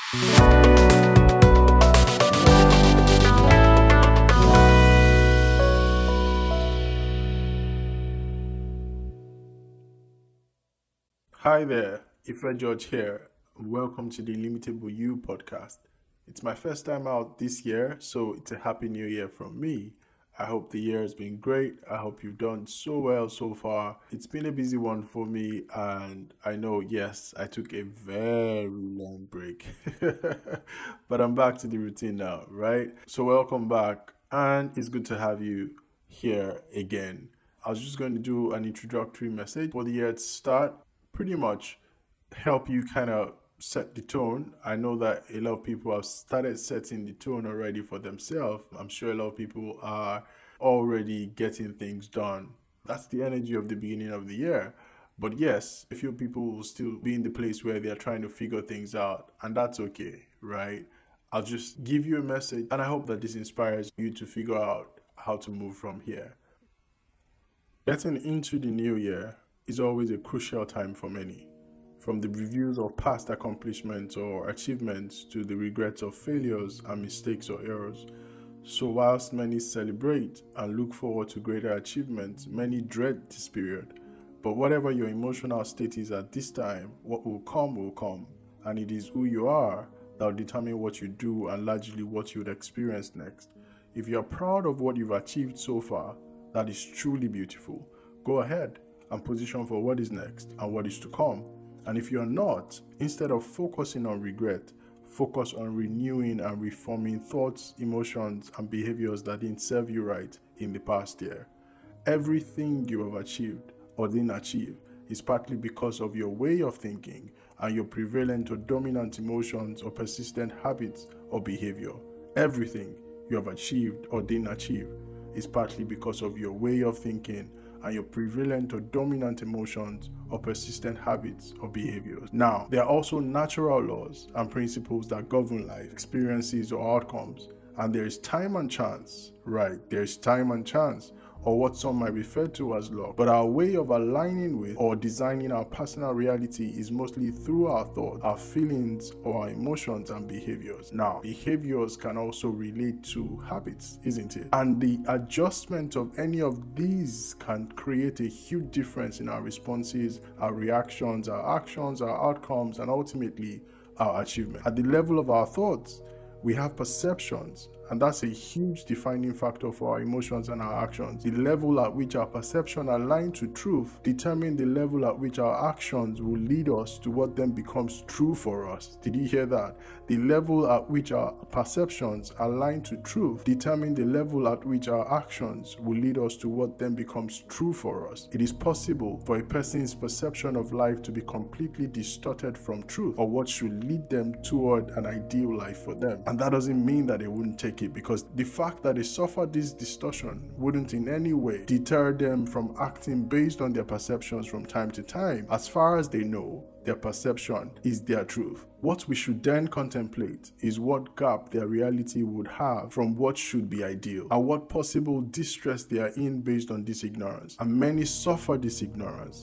Hi there, Ife George here, and welcome to the Illimitable You podcast. It's my first time out this year, so it's a happy new year from me. I hope the year has been great. I hope you've done so well so far. It's been a busy one for me, and I know, yes, I took a very long break, but I'm back to the routine now, right? So, welcome back, and it's good to have you here again. I was just going to do an introductory message for the year to start, pretty much help you kind of set the tone. I know that a lot of people have started setting the tone already for themselves. I'm sure a lot of people are already getting things done. That's the energy of the beginning of the year. But yes, a few people will still be in the place where they're trying to figure things out, and that's okay, right? I'll just give you a message, and I hope that this inspires you to figure out how to move from here. Getting into the new year is always a crucial time for many. From the reviews of past accomplishments or achievements to the regrets of failures and mistakes or errors. So, whilst many celebrate and look forward to greater achievements, many dread this period. But whatever your emotional state is at this time, what will come, and it is who you are that will determine what you do and largely what you would experience next. If you are proud of what you've achieved so far, that is truly beautiful. Go ahead and position for what is next and what is to come. And if you're not, instead of focusing on regret, focus on renewing and reforming thoughts, emotions, and behaviors that didn't serve you right in the past year. Everything you have achieved or didn't achieve is partly because of your way of thinking and your prevalent or dominant emotions or persistent habits or behavior. Everything you have achieved or didn't achieve is partly because of your way of thinking and your prevalent or dominant emotions or persistent habits or behaviors. Now, there are also natural laws and principles that govern life, experiences, or outcomes. And there is time and chance, right? There is time and chance, or what some might refer to as luck. But our way of aligning with or designing our personal reality is mostly through our thoughts, our feelings, or our emotions and behaviors. Now, behaviors can also relate to habits, isn't it? And the adjustment of any of these can create a huge difference in our responses, our reactions, our actions, our outcomes, and ultimately our achievement. At the level of our thoughts, we have perceptions, and that's a huge defining factor for our emotions and our actions. The level at which our perception aligns to truth determines the level at which our actions will lead us to what then becomes true for us. Did you hear that? The level at which our perceptions align to truth determines the level at which our actions will lead us to what then becomes true for us. It is possible for a person's perception of life to be completely distorted from truth or what should lead them toward an ideal life for them. And that doesn't mean that they wouldn't take it, because the fact that they suffer this distortion wouldn't in any way deter them from acting based on their perceptions from time to time. As far as they know, their perception is their truth. What we should then contemplate is what gap their reality would have from what should be ideal, and what possible distress they are in based on this ignorance. And many suffer this ignorance.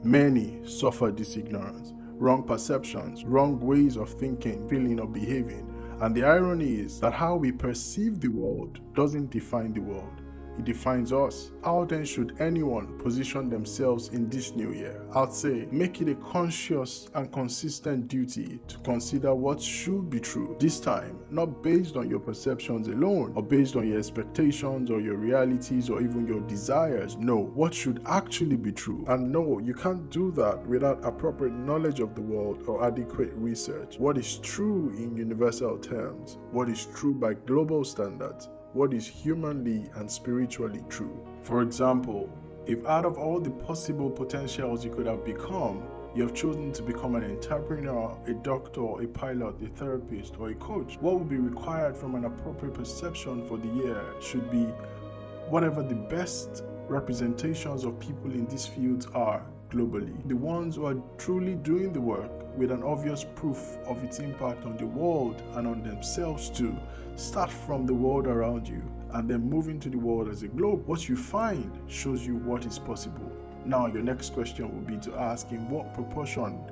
Wrong perceptions, wrong ways of thinking, feeling, or behaving. And the irony is that how we perceive the world doesn't define the world. It defines us. How then should anyone position themselves in this new year? I'd say make it a conscious and consistent duty to consider what should be true this time, not based on your perceptions alone, or based on your expectations or your realities or even your desires. No, what should actually be true. And no, you can't do that without appropriate knowledge of the world or adequate research. What is true in universal terms? What is true by global standards? What is humanly and spiritually true? For example, if out of all the possible potentials you could have become, you have chosen to become an entrepreneur, a doctor, a pilot, a therapist, or a coach, what would be required from an appropriate perception for the year should be whatever the best representations of people in these fields are globally. The ones who are truly doing the work with an obvious proof of its impact on the world and on themselves too. Start from the world around you and then move into the world as a globe. What you find shows you what is possible. Now your next question will be to ask, in what proportion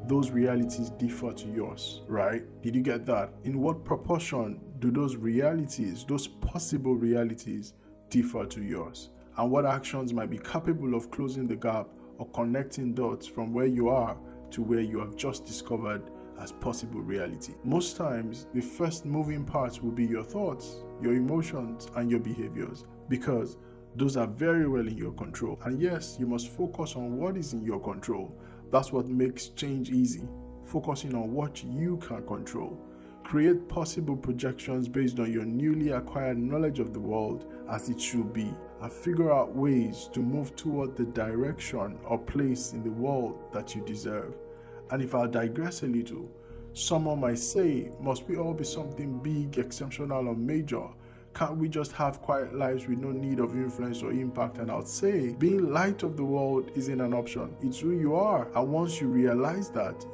those realities differ to yours, right? Did you get that? In what proportion do those realities, those possible realities, differ to yours? And what actions might be capable of closing the gap or connecting dots from where you are to where you have just discovered as possible reality? Most times, the first moving parts will be your thoughts, your emotions, and your behaviors, because those are very well in your control. And yes, you must focus on what is in your control. That's what makes change easy. Focusing on what you can control. Create possible projections based on your newly acquired knowledge of the world as it should be, and figure out ways to move toward the direction or place in the world that you deserve. And if I digress a little, someone might say, must we all be something big, exceptional, or major? Can't we just have quiet lives with no need of influence or impact? And I'll say, being light of the world isn't an option. It's who you are. And once you realize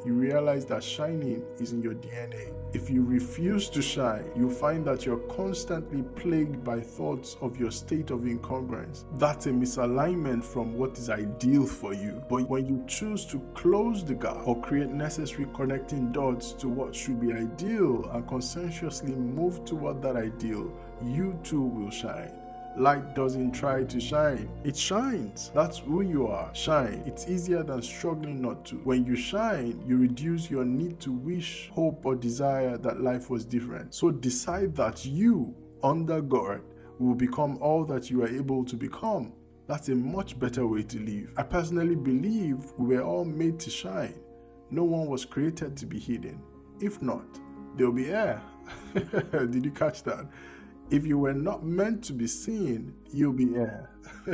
that shining is in your DNA. If you refuse to shine, you'll find that you're constantly plagued by thoughts of your state of incongruence. That's a misalignment from what is ideal for you. But when you choose to close the gap or create necessary connecting dots to what should be ideal and conscientiously move toward that ideal, you too will shine. Light doesn't try to shine, it shines. That's who you are. Shine. It's easier than struggling not to. When you shine, you reduce your need to wish, hope, or desire that life was different. So decide that you, under God, will become all that you are able to become. That's a much better way to live. I personally believe we were all made to shine. No one was created to be hidden. If not, there'll be air. Did you catch that? If you were not meant to be seen, you'll be air.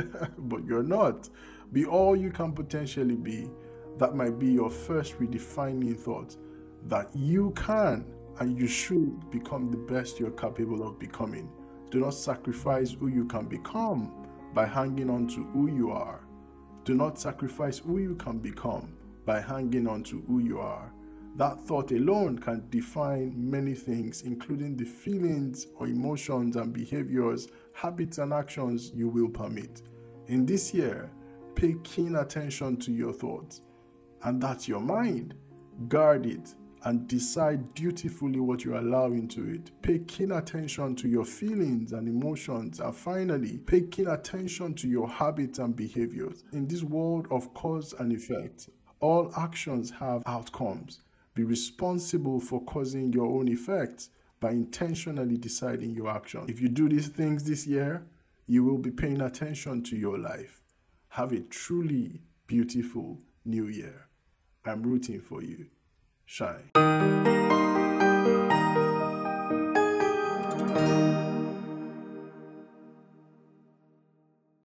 But you're not. Be all you can potentially be. That might be your first redefining thought. That you can and you should become the best you're capable of becoming. Do not sacrifice who you can become by hanging on to who you are. Do not sacrifice who you can become by hanging on to who you are. That thought alone can define many things, including the feelings or emotions and behaviors, habits and actions you will permit. In this year, pay keen attention to your thoughts. And that's your mind. Guard it and decide dutifully what you allow into it. Pay keen attention to your feelings and emotions. And finally, pay keen attention to your habits and behaviors. In this world of cause and effect, all actions have outcomes. Be responsible for causing your own effects by intentionally deciding your action. If you do these things this year, you will be paying attention to your life. Have a truly beautiful new year. I'm rooting for you. Shine.